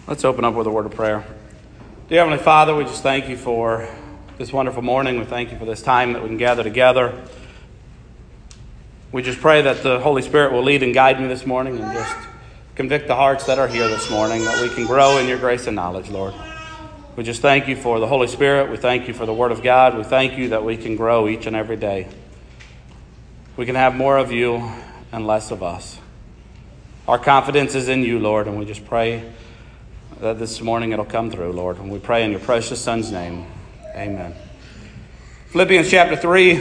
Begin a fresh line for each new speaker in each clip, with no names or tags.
Let's open up with a word of prayer. Dear Heavenly Father, we just thank you for this wonderful morning. We thank you for this time that we can gather together. We just pray that the Holy Spirit will lead and guide me this morning and just convict the hearts that are here this morning, that we can grow in your grace and knowledge, Lord. We just thank you for the Holy Spirit. We thank you for the Word of God. We thank you that we can grow each and every day. We can have more of you and less of us. Our confidence is in you, Lord, and we just pray that this morning it'll come through, Lord. And we pray in your precious Son's name. Amen. Philippians chapter 3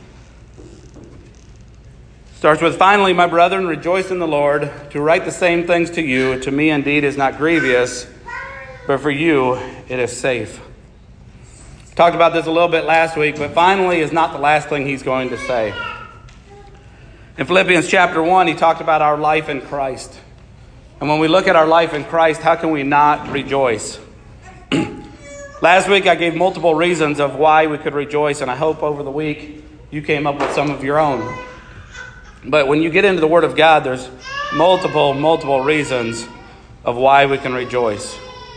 starts with, "Finally, my brethren, rejoice in the Lord. To write the same things to you, to me indeed is not grievous, but for you it is safe." Talked about this a little bit last week, but finally is not the last thing he's going to say. In Philippians chapter 1, he talked about our life in Christ. And when we look at our life in Christ, how can we not rejoice? Last week, I gave multiple reasons of why we could rejoice, and I hope over the week you came up with some of your own. But when you get into the Word of God, there's multiple reasons of why we can rejoice.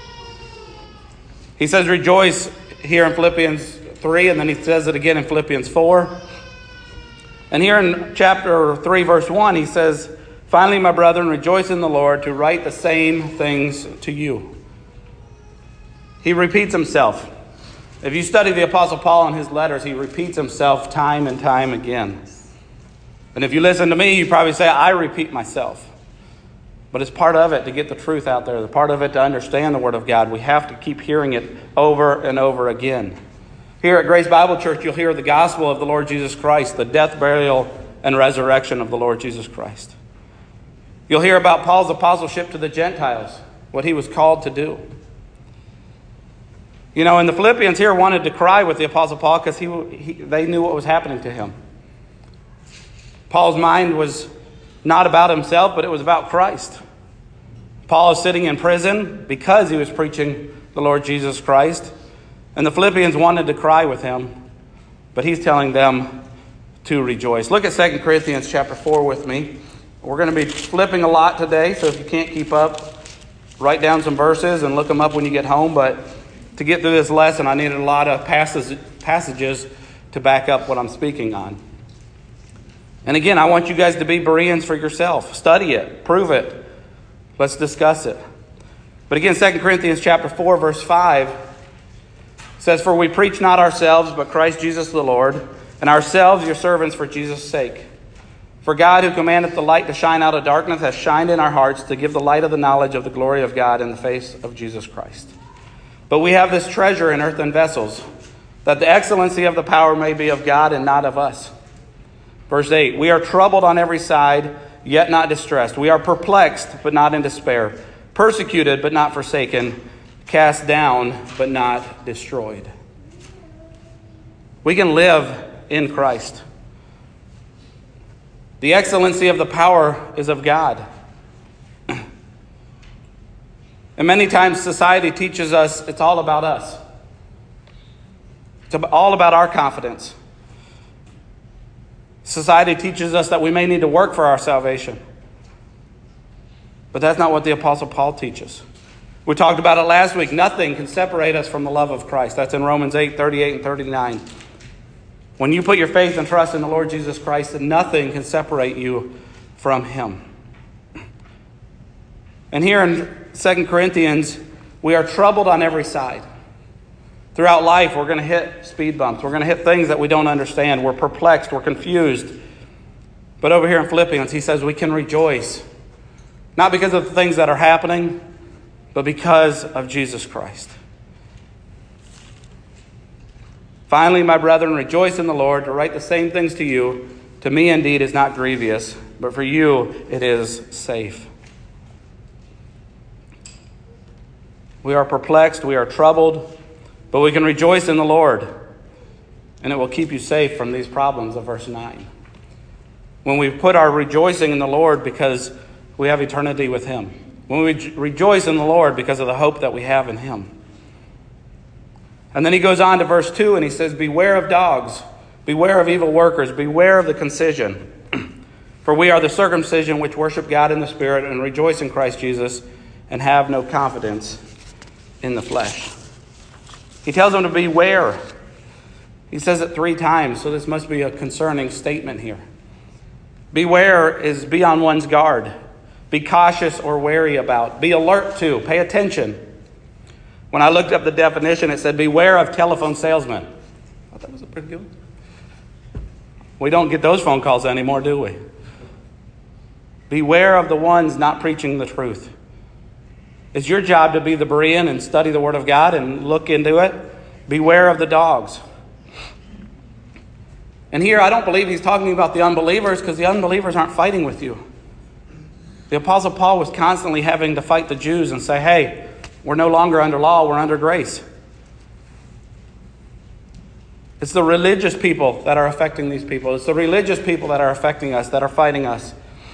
He says rejoice here in Philippians 3, and then he says it again in Philippians 4. And here in chapter 3, verse 1, he says, "Finally, my brethren, rejoice in the Lord, to write the same things to you." He repeats himself. If you study the Apostle Paul in his letters, he repeats himself time and time again. And if you listen to me, you probably say, I repeat myself. But it's part of it to get the truth out there. The part of it to understand the Word of God. We have to keep hearing it over and over again. Here at Grace Bible Church, you'll hear the gospel of the Lord Jesus Christ, the death, burial, and resurrection of the Lord Jesus Christ. You'll hear about Paul's apostleship to the Gentiles, what he was called to do. You know, and the Philippians here wanted to cry with the Apostle Paul because they knew what was happening to him. Paul's mind was not about himself, but it was about Christ. Paul is sitting in prison because he was preaching the Lord Jesus Christ. And the Philippians wanted to cry with him, but he's telling them to rejoice. Look at 2 Corinthians chapter 4 with me. We're going to be flipping a lot today, so if you can't keep up, write down some verses and look them up when you get home. But to get through this lesson, I needed a lot of passages to back up what I'm speaking on. And again, I want you guys to be Bereans for yourself. Study it. Prove it. Let's discuss it. But again, 2 Corinthians chapter 4, verse 5 says, "For we preach not ourselves, but Christ Jesus the Lord, and ourselves your servants for Jesus' sake. For God, who commandeth the light to shine out of darkness, has shined in our hearts to give the light of the knowledge of the glory of God in the face of Jesus Christ. But we have this treasure in earthen vessels, that the excellency of the power may be of God and not of us." Verse 8, "We are troubled on every side, yet not distressed. We are perplexed, but not in despair. Persecuted, but not forsaken. Cast down, but not destroyed." We can live in Christ. The excellency of the power is of God. And many times society teaches us it's all about us. It's all about our confidence. Society teaches us that we may need to work for our salvation. But that's not what the Apostle Paul teaches. We talked about it last week. Nothing can separate us from the love of Christ. That's in Romans 8, 38 and 39. When you put your faith and trust in the Lord Jesus Christ, then nothing can separate you from him. And here in 2 Corinthians, we are troubled on every side. Throughout life, we're going to hit speed bumps. We're going to hit things that we don't understand. We're perplexed. We're confused. But over here in Philippians, he says we can rejoice. Not because of the things that are happening, but because of Jesus Christ. "Finally, my brethren, rejoice in the Lord. To write the same things to you, to me indeed is not grievous, but for you it is safe." We are perplexed, we are troubled, but we can rejoice in the Lord, and it will keep you safe from these problems of verse 9. When we put our rejoicing in the Lord because we have eternity with him. When we rejoice in the Lord because of the hope that we have in him. And then he goes on to verse 2 and he says, "Beware of dogs, beware of evil workers, beware of the concision. For we are the circumcision which worship God in the Spirit and rejoice in Christ Jesus, and have no confidence in the flesh. He tells them to beware. He says it 3 times, so this must be a concerning statement here. Beware is be on one's guard. Be cautious or wary about. Be alert to. Pay attention. When I looked up the definition, it said, beware of telephone salesmen. I thought that was a pretty good one. We don't get those phone calls anymore, do we? Beware of the ones not preaching the truth. It's your job to be the Berean and study the Word of God and look into it. Beware of the dogs. And here, I don't believe he's talking about the unbelievers, because the unbelievers aren't fighting with you. The Apostle Paul was constantly having to fight the Jews and say, hey, we're no longer under law, we're under grace. It's the religious people that are affecting these people. It's the religious people that are affecting us, that are fighting us.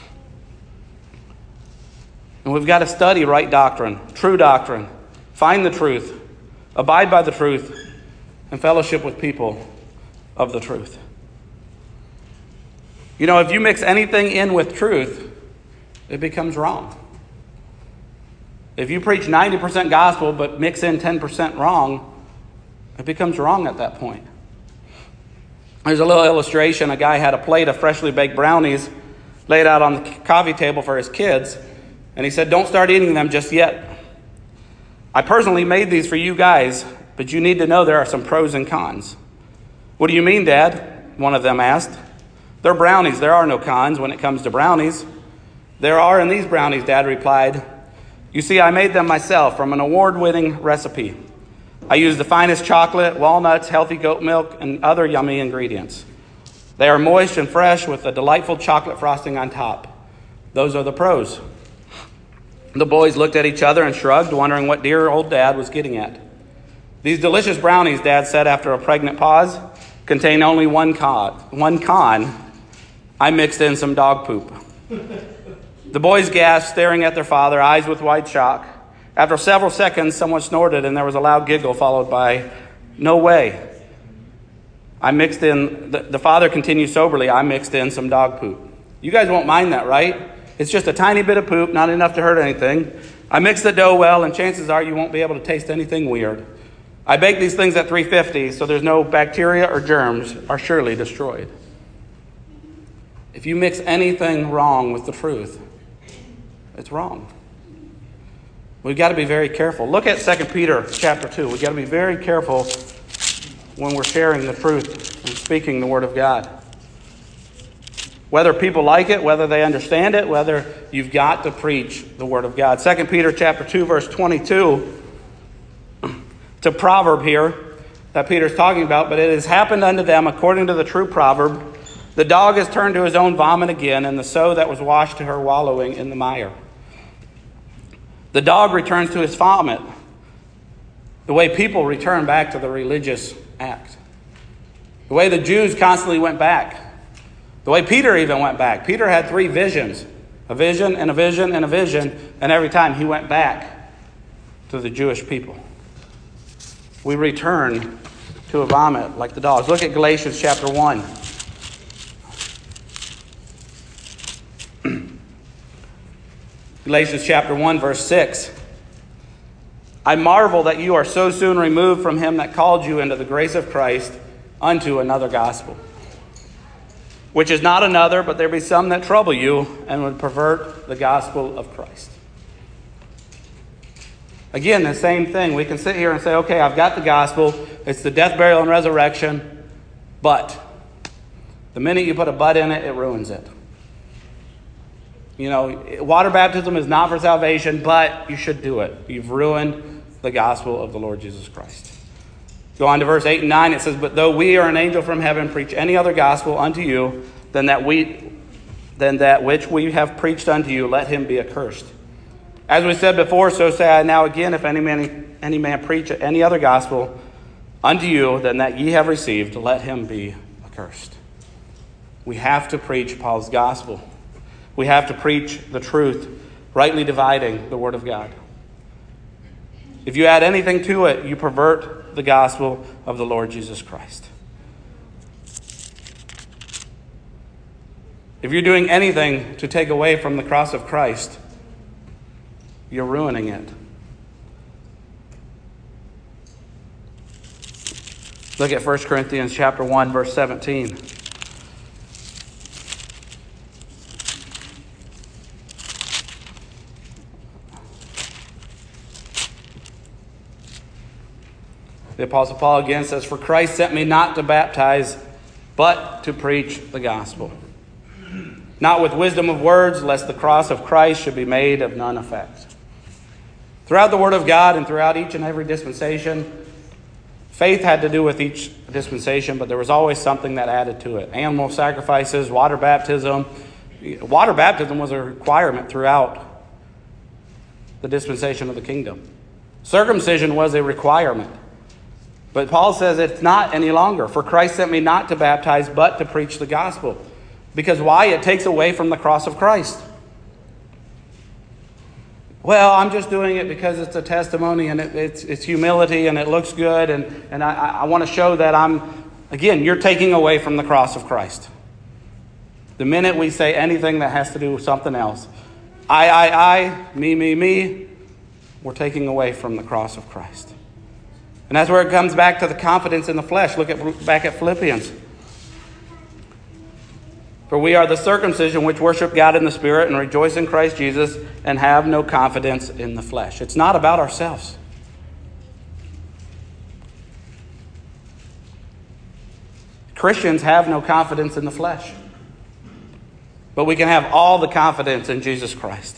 And we've got to study right doctrine, true doctrine, find the truth, abide by the truth, and fellowship with people of the truth. You know, if you mix anything in with truth, it becomes wrong. If you preach 90% gospel but mix in 10% wrong, it becomes wrong at that point. There's a little illustration. A guy had a plate of freshly baked brownies laid out on the coffee table for his kids. And he said, don't start eating them just yet. I personally made these for you guys, but you need to know there are some pros and cons. What do you mean, Dad? One of them asked. They're brownies. There are no cons when it comes to brownies. There are in these brownies, Dad replied. You see, I made them myself from an award-winning recipe. I used the finest chocolate, walnuts, healthy goat milk, and other yummy ingredients. They are moist and fresh with a delightful chocolate frosting on top. Those are the pros. The boys looked at each other and shrugged, wondering what dear old Dad was getting at. These delicious brownies, Dad said after a pregnant pause, contain only one con. I mixed in some dog poop. The boys gasped, staring at their father, eyes with wide shock. After several seconds, someone snorted and there was a loud giggle followed by, no way. I mixed in, the father continued soberly, I mixed in some dog poop. You guys won't mind that, right? It's just a tiny bit of poop, not enough to hurt anything. I mixed the dough well, and chances are you won't be able to taste anything weird. I bake these things at 350, so there's no bacteria or germs are surely destroyed. If you mix anything wrong with the truth, it's wrong. We've got to be very careful. Look at 2 Peter chapter 2. We've got to be very careful when we're sharing the truth and speaking the Word of God. Whether people like it, whether they understand it, whether you've got to preach the Word of God. 2 Peter chapter 2, verse 22. It's a proverb here that Peter's talking about. But it has happened unto them according to the true proverb. The dog has turned to his own vomit again, and the sow that was washed to her wallowing in the mire. The dog returns to his vomit the way people return back to the religious act. The way the Jews constantly went back. The way Peter even went back. Peter had 3 visions. A vision and a vision and a vision. And every time he went back to the Jewish people. We return to a vomit like the dogs. Look at Galatians chapter 1. Galatians chapter 1, verse 6. I marvel that you are so soon removed from him that called you into the grace of Christ unto another gospel, which is not another, but there be some that trouble you and would pervert the gospel of Christ. Again, the same thing. We can sit here and say, okay, I've got the gospel. It's the death, burial, and resurrection. But the minute you put a but in it, it ruins it. You know, water baptism is not for salvation, but you should do it. You've ruined the gospel of the Lord Jesus Christ. Go on to verse 8 and 9. It says, but though we or an angel from heaven preach any other gospel unto you than that which we have preached unto you, let him be accursed. As we said before, so say I now again, if any man preach any other gospel unto you than that ye have received, let him be accursed. We have to preach Paul's gospel. We have to preach the truth, rightly dividing the word of God. If you add anything to it, you pervert the gospel of the Lord Jesus Christ. If you're doing anything to take away from the cross of Christ, you're ruining it. Look at 1 Corinthians chapter 1, verse 17. The Apostle Paul again says, "For Christ sent me not to baptize, but to preach the gospel. Not with wisdom of words, lest the cross of Christ should be made of none effect." Throughout the Word of God and throughout each and every dispensation, faith had to do with each dispensation, but there was always something that added to it. Animal sacrifices, water baptism. Water baptism was a requirement throughout the dispensation of the kingdom. Circumcision was a requirement. But Paul says it's not any longer. "For Christ sent me not to baptize, but to preach the gospel." Because why? It takes away from the cross of Christ. Well, I'm just doing it because it's a testimony and it's humility and it looks good. And I want to show that again, you're taking away from the cross of Christ. The minute we say anything that has to do with something else, I, me, we're taking away from the cross of Christ. And that's where it comes back to the confidence in the flesh. Look back at Philippians. "For we are the circumcision which worship God in the Spirit and rejoice in Christ Jesus and have no confidence in the flesh." It's not about ourselves. Christians have no confidence in the flesh. But we can have all the confidence in Jesus Christ.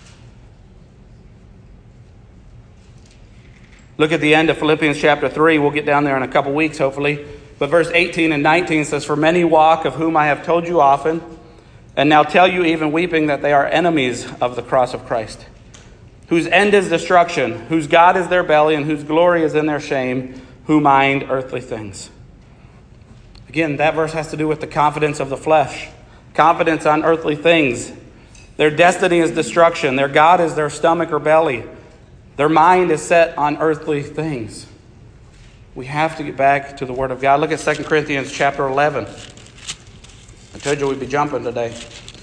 Look at the end of Philippians chapter 3. We'll get down there in a couple weeks, hopefully. But verse 18 and 19 says, "For many walk, of whom I have told you often, and now tell you even weeping, that they are enemies of the cross of Christ, whose end is destruction, whose God is their belly, and whose glory is in their shame, who mind earthly things." Again, that verse has to do with the confidence of the flesh. Confidence on earthly things. Their destiny is destruction. Their God is their stomach or belly. Their mind is set on earthly things. We have to get back to the Word of God. Look at 2 Corinthians chapter 11. I told you we'd be jumping today.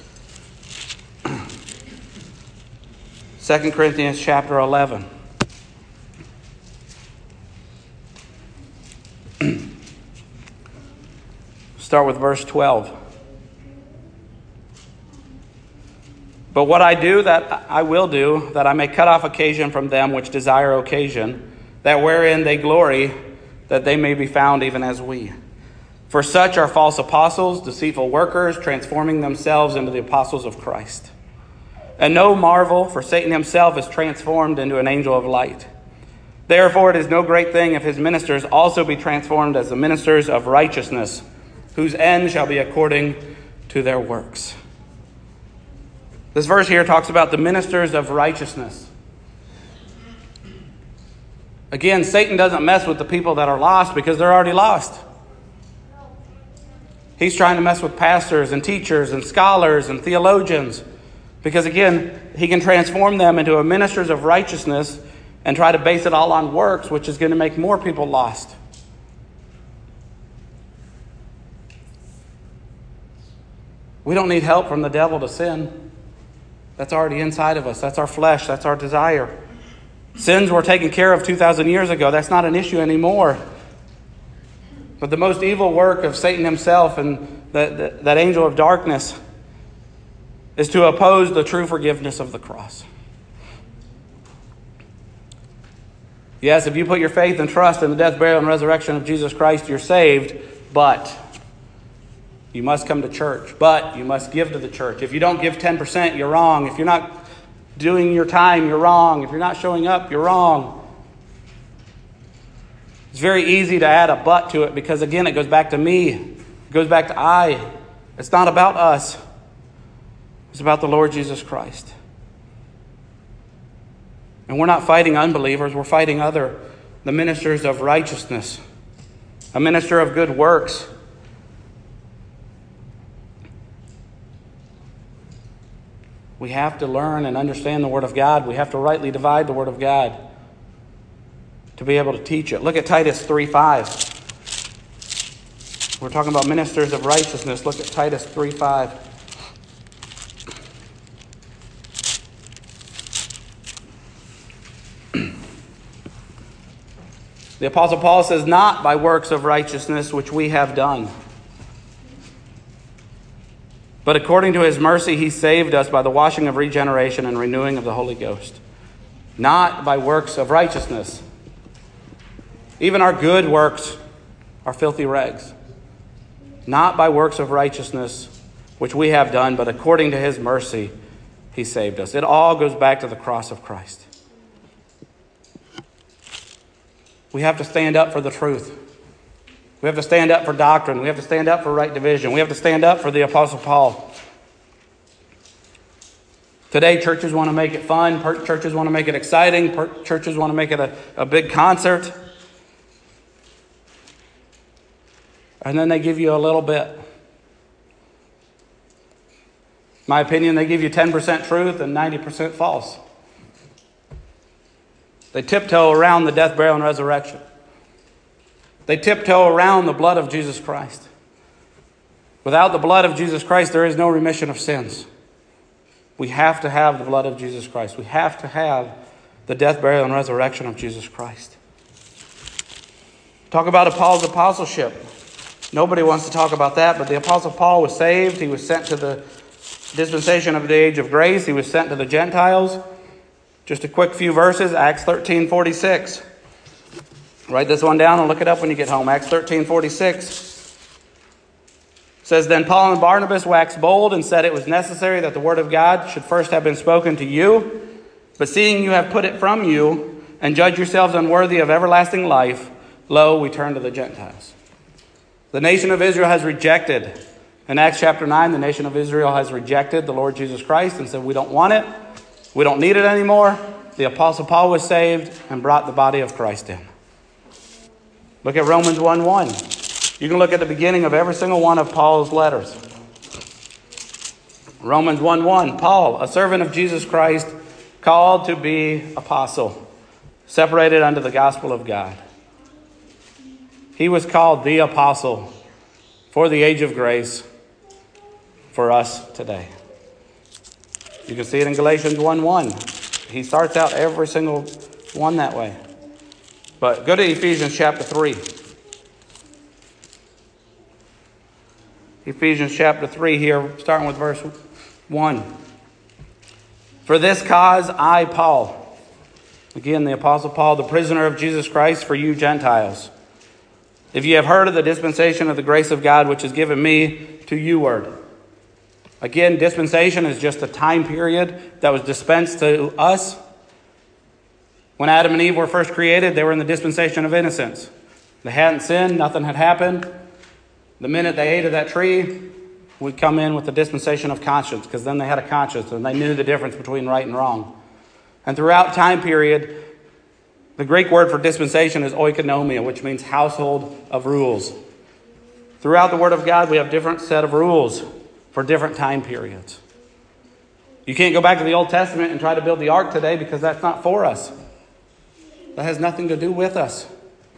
2 Corinthians chapter 11. Start with verse 12. "But what I do, that I will do, that I may cut off occasion from them which desire occasion, that wherein they glory, that they may be found even as we. For such are false apostles, deceitful workers, transforming themselves into the apostles of Christ. And no marvel, for Satan himself is transformed into an angel of light. Therefore it is no great thing if his ministers also be transformed as the ministers of righteousness, whose end shall be according to their works." This verse here talks about the ministers of righteousness. Again, Satan doesn't mess with the people that are lost because they're already lost. He's trying to mess with pastors and teachers and scholars and theologians because, again, he can transform them into a ministers of righteousness and try to base it all on works, which is going to make more people lost. We don't need help from the devil to sin. That's already inside of us. That's our flesh. That's our desire. Sins were taken care of 2,000 years ago. That's not an issue anymore. But the most evil work of Satan himself and that angel of darkness is to oppose the true forgiveness of the cross. Yes, if you put your faith and trust in the death, burial, and resurrection of Jesus Christ, you're saved, but you must come to church, but you must give to the church. If you don't give 10%, you're wrong. If you're not doing your time, you're wrong. If you're not showing up, you're wrong. It's very easy to add a but to it because, again, it goes back to me. It goes back to I. It's not about us. It's about the Lord Jesus Christ. And we're not fighting unbelievers. We're fighting the ministers of righteousness, a minister of good works. We have to learn and understand the Word of God. We have to rightly divide the Word of God to be able to teach it. Look at Titus 3:5. We're talking about ministers of righteousness. Look at Titus 3:5. The Apostle Paul says, not by works of righteousness which we have done, but according to his mercy he saved us by the washing of regeneration and renewing of the Holy Ghost. Not by works of righteousness. Even our good works are filthy rags. Not by works of righteousness which we have done, but according to his mercy he saved us. It all goes back to the cross of Christ. We have to stand up for the truth. We have to stand up for doctrine. We have to stand up for right division. We have to stand up for the Apostle Paul. Today, churches want to make it fun. Churches want to make it exciting. Churches want to make it a big concert. And then they give you a little bit. My opinion, they give you 10% truth and 90% false. They tiptoe around the death, burial, and resurrection. They tiptoe around the blood of Jesus Christ. Without the blood of Jesus Christ, there is no remission of sins. We have to have the blood of Jesus Christ. We have to have the death, burial, and resurrection of Jesus Christ. Talk about Paul's apostleship. Nobody wants to talk about that, but the Apostle Paul was saved. He was sent to the dispensation of the age of grace. He was sent to the Gentiles. Just a quick few verses, Acts 13:46. Write this one down and look it up when you get home. Acts 13:46 says, Then Paul and Barnabas waxed bold and said it was necessary that the word of God should first have been spoken to you. But seeing you have put it from you and judge yourselves unworthy of everlasting life, lo, we turn to the Gentiles. The nation of Israel has rejected. In Acts chapter 9, the nation of Israel has rejected the Lord Jesus Christ and said, we don't want it. We don't need it anymore. The Apostle Paul was saved and brought the body of Christ in. Look at Romans 1:1. You can look at the beginning of every single one of Paul's letters. Romans 1:1. Paul, a servant of Jesus Christ, called to be apostle, separated unto the gospel of God. He was called the apostle for the age of grace for us today. You can see it in Galatians 1:1. He starts out every single one that way. But go to Ephesians chapter 3. Ephesians chapter 3 here, starting with verse 1. For this cause I, Paul, again the Apostle Paul, the prisoner of Jesus Christ for you Gentiles, if you have heard of the dispensation of the grace of God which is given me to you word. Again, dispensation is just a time period that was dispensed to us. When Adam and Eve were first created, they were in the dispensation of innocence. They hadn't sinned, nothing had happened. The minute they ate of that tree, we'd come in with the dispensation of conscience, because then they had a conscience and they knew the difference between right and wrong. And throughout time period, the Greek word for dispensation is oikonomia, which means household of rules. Throughout the Word of God, we have different set of rules for different time periods. You can't go back to the Old Testament and try to build the ark today because that's not for us. That has nothing to do with us.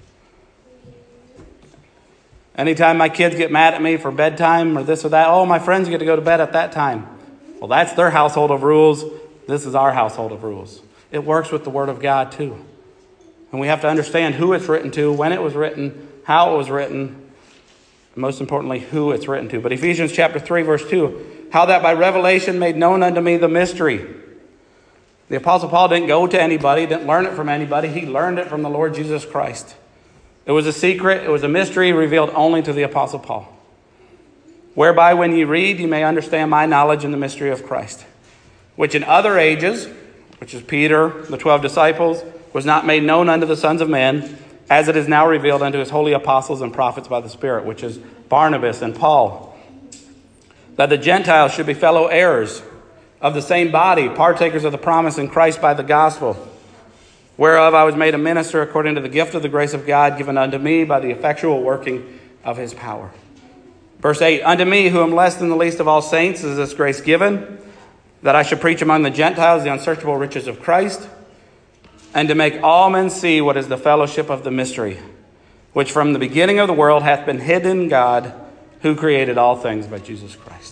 Anytime my kids get mad at me for bedtime or this or that, oh, my friends get to go to bed at that time. Well, that's their household of rules. This is our household of rules. It works with the Word of God too. And we have to understand who it's written to, when it was written, how it was written, and most importantly, who it's written to. But Ephesians chapter 3, verse 2, how that by revelation made known unto me the mystery. The Apostle Paul didn't go to anybody, didn't learn it from anybody. He learned it from the Lord Jesus Christ. It was a secret, it was a mystery revealed only to the Apostle Paul. Whereby when ye read, you may understand my knowledge in the mystery of Christ, which in other ages, which is Peter, the 12 disciples, was not made known unto the sons of men, as it is now revealed unto his holy apostles and prophets by the Spirit, which is Barnabas and Paul, that the Gentiles should be fellow heirs of the same body, partakers of the promise in Christ by the gospel, whereof I was made a minister according to the gift of the grace of God given unto me by the effectual working of his power. Verse 8, unto me, who am less than the least of all saints, is this grace given, that I should preach among the Gentiles the unsearchable riches of Christ, and to make all men see what is the fellowship of the mystery, which from the beginning of the world hath been hidden in God, who created all things by Jesus Christ.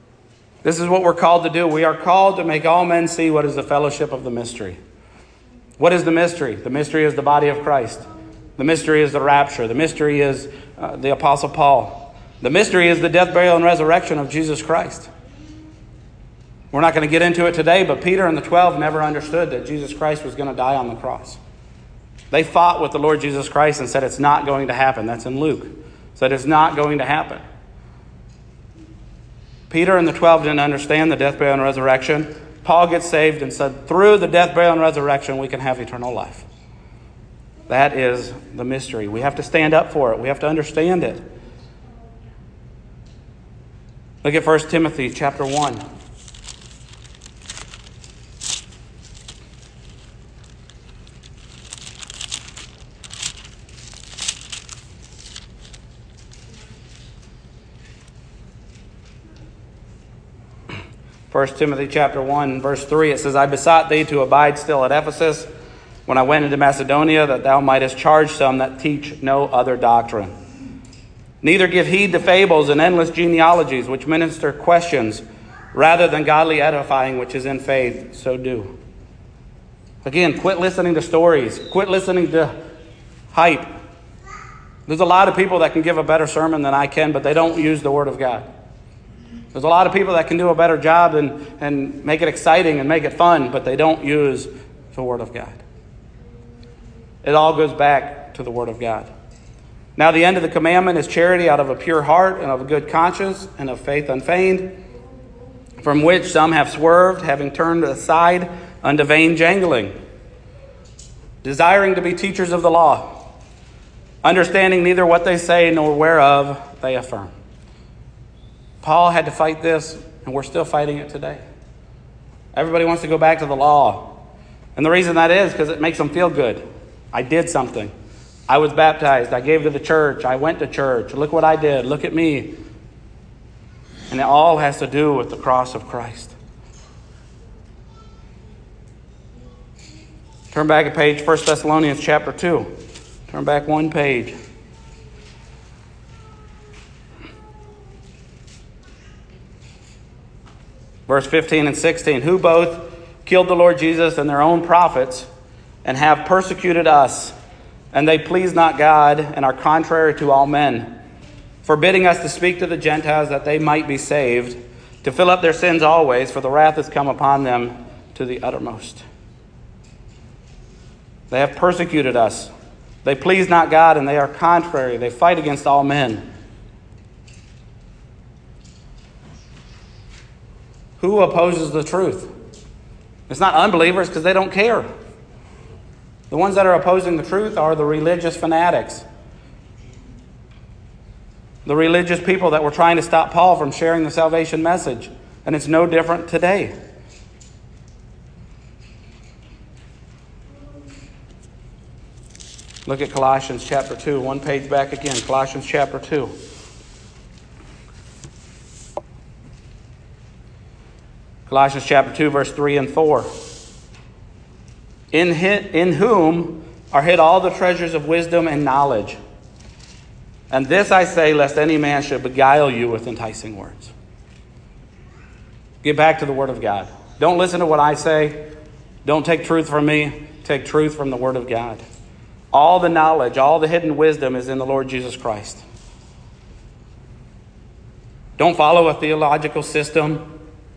This is what we're called to do. We are called to make all men see what is the fellowship of the mystery. What is the mystery? The mystery is the body of Christ. The mystery is the rapture. The mystery is the Apostle Paul. The mystery is the death, burial, and resurrection of Jesus Christ. We're not going to get into it today, but Peter and the 12 never understood that Jesus Christ was going to die on the cross. They fought with the Lord Jesus Christ and said it's not going to happen. That's in Luke. Said it's not going to happen. Peter and the 12 didn't understand the death, burial, and resurrection. Paul gets saved and said, through the death, burial, and resurrection, we can have eternal life. That is the mystery. We have to stand up for it. We have to understand it. Look at 1 Timothy chapter 1. First Timothy chapter 1, verse 3, it says, I besought thee to abide still at Ephesus when I went into Macedonia, that thou mightest charge some that teach no other doctrine. Neither give heed to fables and endless genealogies, which minister questions, rather than godly edifying, which is in faith, so do. Again, quit listening to stories. Quit listening to hype. There's a lot of people that can give a better sermon than I can, but they don't use the Word of God. There's a lot of people that can do a better job and make it exciting and make it fun, but they don't use the Word of God. It all goes back to the Word of God. Now the end of the commandment is charity out of a pure heart and of a good conscience and of faith unfeigned, from which some have swerved, having turned aside unto vain jangling, desiring to be teachers of the law, understanding neither what they say nor whereof they affirm. Paul had to fight this, and we're still fighting it today. Everybody wants to go back to the law. And the reason that is because it makes them feel good. I did something. I was baptized. I gave to the church. I went to church. Look what I did. Look at me. And it all has to do with the cross of Christ. Turn back a page, 1 Thessalonians chapter 2. Turn back one page. Verse 15 and 16, who both killed the Lord Jesus and their own prophets, and have persecuted us, and they please not God, and are contrary to all men, forbidding us to speak to the Gentiles that they might be saved, to fill up their sins always, for the wrath has come upon them to the uttermost. They have persecuted us. They please not God, and they are contrary. They fight against all men. Who opposes the truth? It's not unbelievers because they don't care. The ones that are opposing the truth are the religious fanatics. The religious people that were trying to stop Paul from sharing the salvation message. And it's no different today. Look at Colossians chapter 2. One page back again. Colossians chapter 2. Colossians chapter 2, verse 3 and 4. In whom are hid all the treasures of wisdom and knowledge. And this I say, lest any man should beguile you with enticing words. Get back to the Word of God. Don't listen to what I say. Don't take truth from me. Take truth from the Word of God. All the knowledge, all the hidden wisdom is in the Lord Jesus Christ. Don't follow a theological system.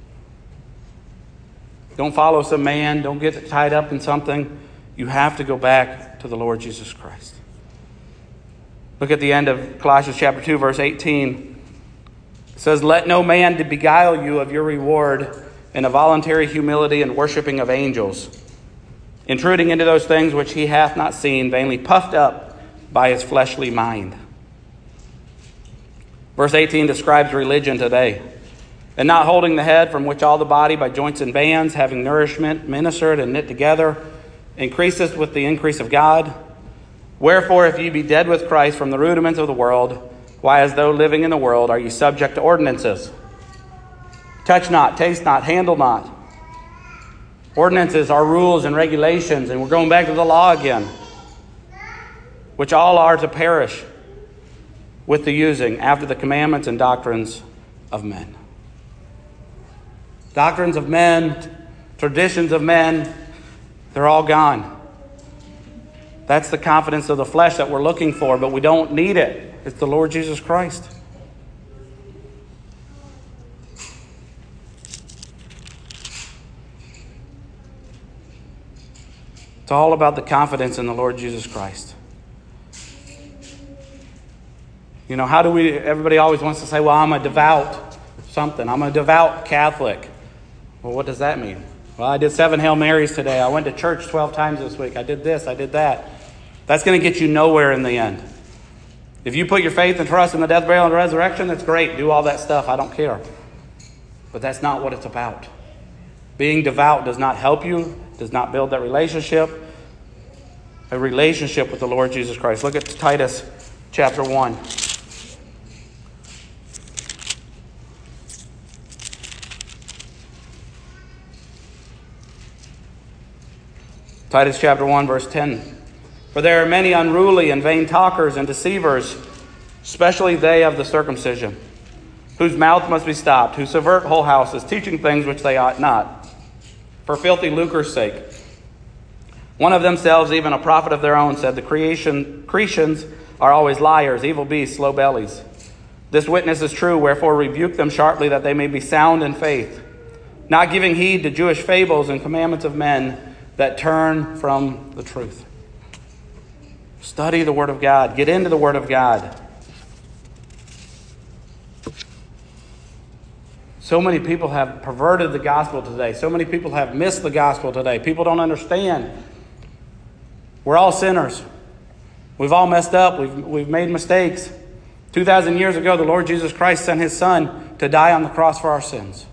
Don't follow some man. Don't get tied up in something. You have to go back to the Lord Jesus Christ. Look at the end of Colossians chapter 2, verse 18. It says, let no man beguile you of your reward in a voluntary humility and worshiping of angels, intruding into those things which he hath not seen, vainly puffed up by his fleshly mind. Verse 18 describes religion today. And not holding the head, from which all the body by joints and bands, having nourishment, ministered and knit together, increaseth with the increase of God. Wherefore, if ye be dead with Christ from the rudiments of the world, why, as though living in the world, are ye subject to ordinances? Touch not, taste not, handle not. Ordinances are rules and regulations, and we're going back to the law again, which all are to perish with the using after the commandments and doctrines of men. Doctrines of men, traditions of men, they're all gone. That's the confidence of the flesh that we're looking for, but we don't need it. It's the Lord Jesus Christ. It's all about the confidence in the Lord Jesus Christ. You know, everybody always wants to say, well, I'm a devout something. I'm a devout Catholic. Well, what does that mean? Well, I did 7 Hail Marys today. I went to church 12 times this week. I did this. I did that. That's going to get you nowhere in the end. If you put your faith and trust in the death, burial, and resurrection, that's great. Do all that stuff. I don't care. But that's not what it's about. Being devout does not help you, does not build that relationship. A relationship with the Lord Jesus Christ. Look at Titus chapter 1. Titus chapter 1, verse 10. For there are many unruly and vain talkers and deceivers, especially they of the circumcision, whose mouth must be stopped, who subvert whole houses, teaching things which they ought not, for filthy lucre's sake. One of themselves, even a prophet of their own, said, the Cretians are always liars, evil beasts, slow bellies. This witness is true, wherefore rebuke them sharply, that they may be sound in faith, not giving heed to Jewish fables and commandments of men that turn from the truth. Study the Word of God. Get into the Word of God. So many people have perverted the gospel today. So many people have missed the gospel today. People don't understand. We're all sinners. We've all messed up. We've made mistakes. 2,000 years ago, the Lord Jesus Christ sent His Son to die on the cross for our sins.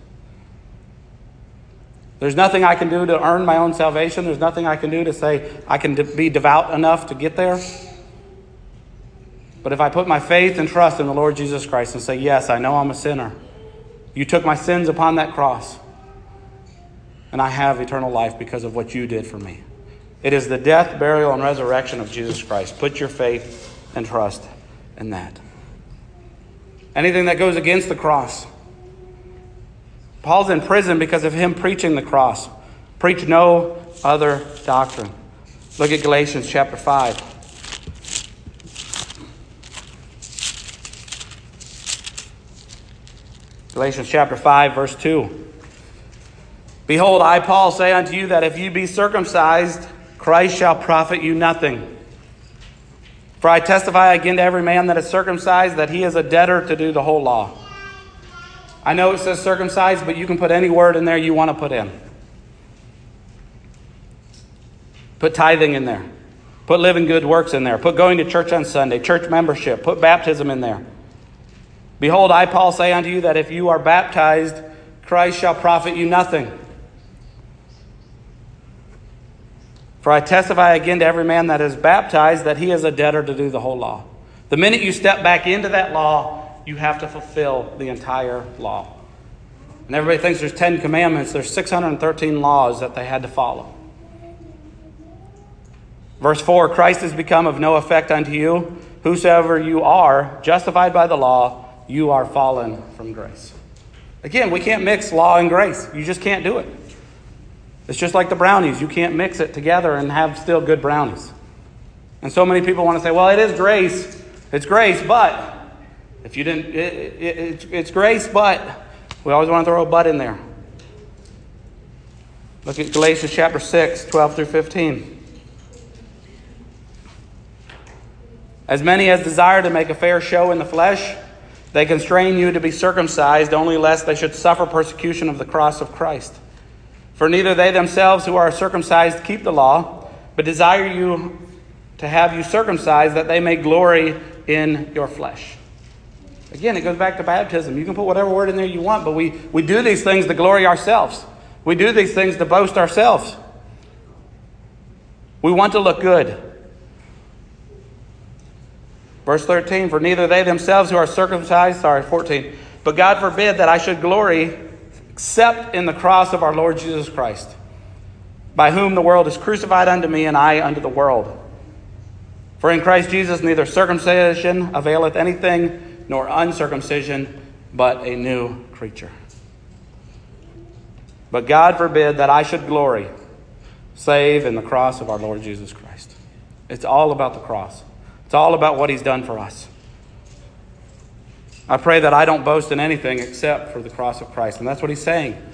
There's nothing I can do to earn my own salvation. There's nothing I can do to say I can be devout enough to get there. But if I put my faith and trust in the Lord Jesus Christ and say, yes, I know I'm a sinner. You took my sins upon that cross. And I have eternal life because of what you did for me. It is the death, burial, and resurrection of Jesus Christ. Put your faith and trust in that. Anything that goes against the cross. Paul's in prison because of him preaching the cross. Preach no other doctrine. Look at Galatians chapter 5. Galatians chapter 5, verse 2. Behold, I, Paul, say unto you that if you be circumcised, Christ shall profit you nothing. For I testify again to every man that is circumcised that he is a debtor to do the whole law. I know it says circumcised, but you can put any word in there you want to put in. Put tithing in there. Put living good works in there. Put going to church on Sunday, church membership. Put baptism in there. Behold, I, Paul, say unto you that if you are baptized, Christ shall profit you nothing. For I testify again to every man that is baptized that he is a debtor to do the whole law. The minute you step back into that law, you have to fulfill the entire law. And everybody thinks there's 10 commandments. There's 613 laws that they had to follow. Verse 4, Christ is become of no effect unto you. Whosoever you are, justified by the law, you are fallen from grace. Again, we can't mix law and grace. You just can't do it. It's just like the brownies. You can't mix it together and have still good brownies. And so many people want to say, well, it is grace. It's grace, but... If you didn't, it's grace, but we always want to throw a but in there. Look at Galatians chapter 6, 12 through 15. As many as desire to make a fair show in the flesh, they constrain you to be circumcised, only lest they should suffer persecution of the cross of Christ. For neither they themselves who are circumcised keep the law, but desire you to have you circumcised, that they may glory in your flesh. Again, it goes back to baptism. You can put whatever word in there you want, but we do these things to glory ourselves. We do these things to boast ourselves. We want to look good. Verse 13, for neither they themselves who are circumcised, 14, but God forbid that I should glory except in the cross of our Lord Jesus Christ, by whom the world is crucified unto me and I unto the world. For in Christ Jesus neither circumcision availeth anything, nor uncircumcision, but a new creature. But God forbid that I should glory, save in the cross of our Lord Jesus Christ. It's all about the cross. It's all about what he's done for us. I pray that I don't boast in anything except for the cross of Christ. And that's what he's saying. It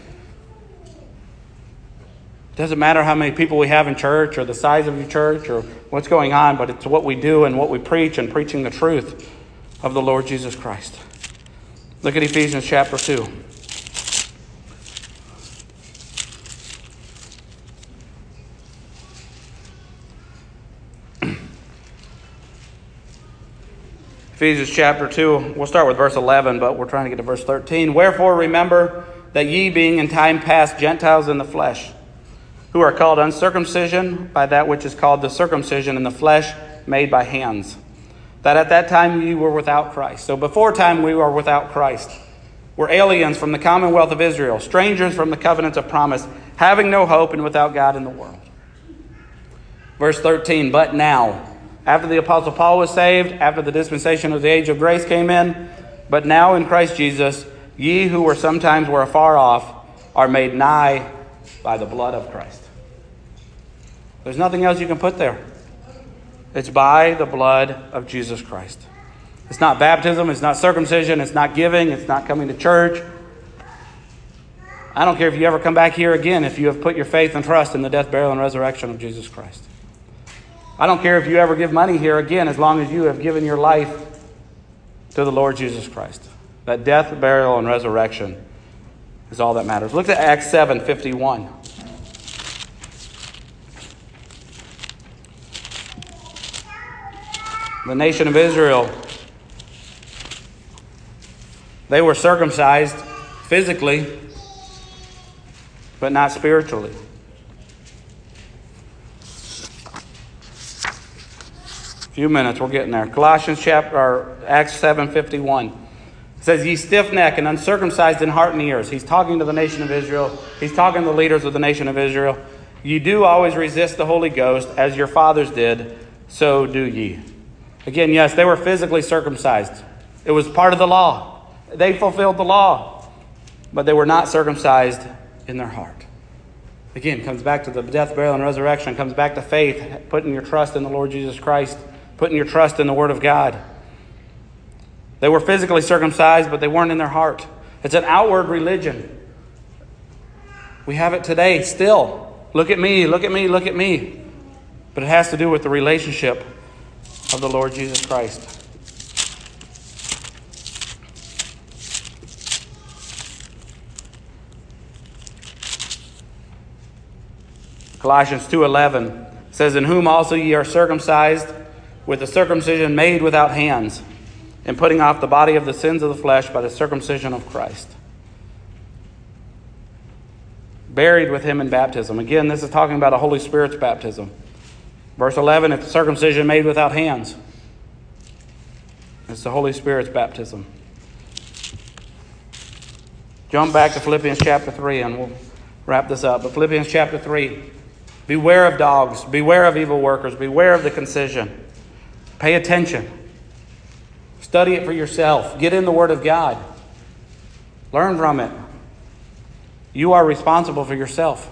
doesn't matter how many people we have in church or the size of your church or what's going on, but it's what we do and what we preach and preaching the truth of the Lord Jesus Christ. Look at Ephesians chapter 2. Ephesians chapter 2, we'll start with verse 11, but we're trying to get to verse 13. Wherefore remember that ye being in time past Gentiles in the flesh, who are called uncircumcision by that which is called the circumcision in the flesh made by hands, that at that time ye were without Christ. So before time we were without Christ. We're aliens from the commonwealth of Israel, strangers from the covenants of promise, having no hope and without God in the world. Verse 13, but now, after the Apostle Paul was saved, after the dispensation of the age of grace came in, but now in Christ Jesus, ye who were sometimes were afar off are made nigh by the blood of Christ. There's nothing else you can put there. It's by the blood of Jesus Christ. It's not baptism, it's not circumcision, it's not giving, it's not coming to church. I don't care if you ever come back here again if you have put your faith and trust in the death, burial, and resurrection of Jesus Christ. I don't care if you ever give money here again as long as you have given your life to the Lord Jesus Christ. That death, burial, and resurrection is all that matters. Look at Acts 7:51. The nation of Israel, they were circumcised physically, but not spiritually. Few minutes, we're getting there. Acts 7:51. It says, ye stiff-necked and uncircumcised in heart and ears. He's talking to the nation of Israel. He's talking to the leaders of the nation of Israel. Ye do always resist the Holy Ghost, as your fathers did, so do ye. Again, yes, they were physically circumcised. It was part of the law. They fulfilled the law. But they were not circumcised in their heart. Again, comes back to the death, burial, and resurrection. Comes back to faith, putting your trust in the Lord Jesus Christ. Putting your trust in the Word of God. They were physically circumcised, but they weren't in their heart. It's an outward religion. We have it today still. Look at me, look at me, look at me. But it has to do with the relationship of the Lord Jesus Christ. Colossians 2:11 says, in whom also ye are circumcised, with the circumcision made without hands, and putting off the body of the sins of the flesh by the circumcision of Christ. Buried with him in baptism. Again, this is talking about a Holy Spirit's baptism. Verse 11, it's the circumcision made without hands. It's the Holy Spirit's baptism. Jump back to Philippians chapter 3 and we'll wrap this up. But Philippians chapter 3, beware of dogs, beware of evil workers, beware of the concision. Pay attention. Study it for yourself. Get in the Word of God. Learn from it. You are responsible for yourself.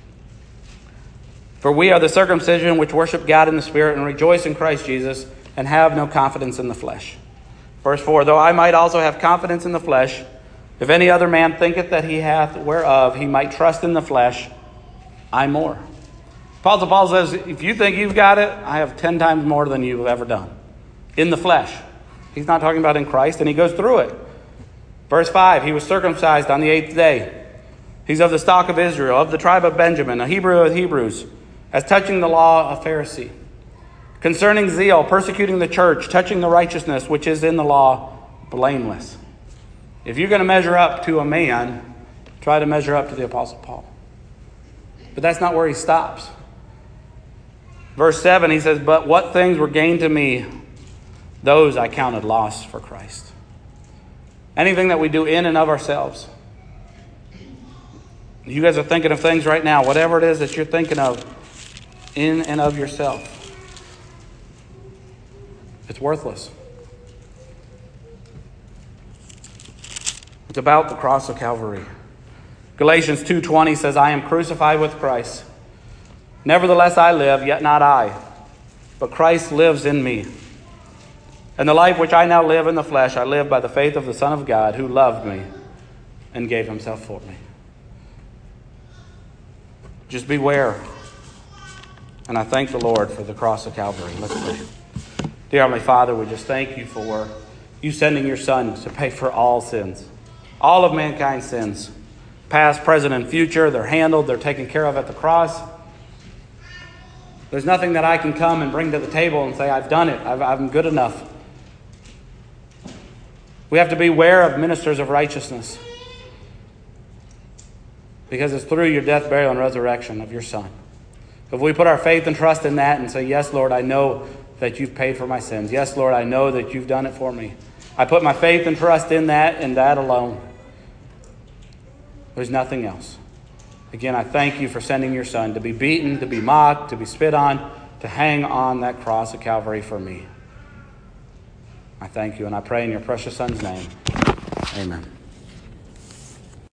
For we are the circumcision which worship God in the Spirit and rejoice in Christ Jesus and have no confidence in the flesh. Verse 4, though I might also have confidence in the flesh, if any other man thinketh that he hath whereof he might trust in the flesh, I more. Apostle Paul says, if you think you've got it, I have 10 times more than you've ever done. In the flesh. He's not talking about in Christ, and he goes through it. Verse 5, he was circumcised on the 8th day. He's of the stock of Israel, of the tribe of Benjamin, a Hebrew of Hebrews, as touching the law, a Pharisee. Concerning zeal, persecuting the church, touching the righteousness which is in the law, blameless. If you're going to measure up to a man, try to measure up to the Apostle Paul. But that's not where he stops. Verse 7, he says, but what things were gained to me, those I counted loss for Christ. Anything that we do in and of ourselves. You guys are thinking of things right now, whatever it is that you're thinking of in and of yourself. It's worthless. It's about the cross of Calvary. Galatians 2:20 says, I am crucified with Christ. Nevertheless I live, yet not I. but Christ lives in me. And the life which I now live in the flesh, I live by the faith of the Son of God, who loved me and gave himself for me. Just beware. And I thank the Lord for the cross of Calvary. Let's pray. Dear Heavenly Father, we just thank you for you sending your Son to pay for all sins. All of mankind's sins. Past, present, and future. They're handled. They're taken care of at the cross. There's nothing that I can come and bring to the table and say, I've done it. I'm good enough. We have to beware of ministers of righteousness. Because it's through your death, burial, and resurrection of your Son. If we put our faith and trust in that and say, yes, Lord, I know that you've paid for my sins. Yes, Lord, I know that you've done it for me. I put my faith and trust in that and that alone. There's nothing else. Again, I thank you for sending your Son to be beaten, to be mocked, to be spit on, to hang on that cross of Calvary for me. I thank you, and I pray in your precious Son's name. Amen.